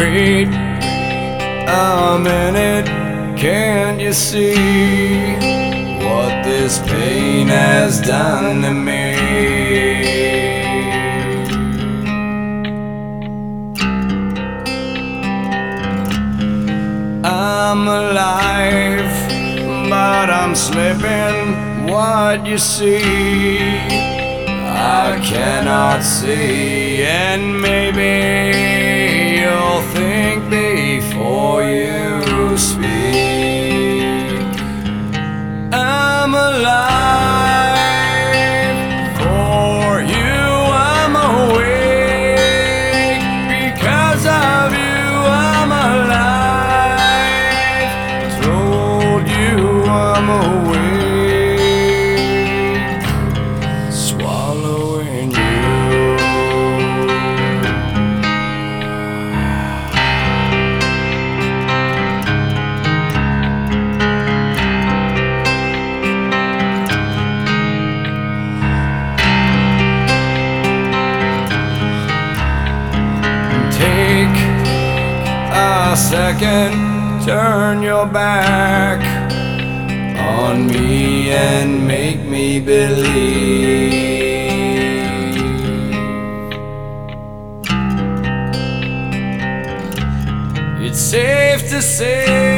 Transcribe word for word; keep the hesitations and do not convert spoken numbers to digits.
Wait a minute, can't you see what this pain has done to me? I'm alive, but I'm slipping. What you see, I cannot see. And maybe you'll think before you speak. I'm alive for you, I'm awake because of you. I'm alive, told you I'm awake, swallowing you. Take a second, turn your back on me and make me believe it's safe to say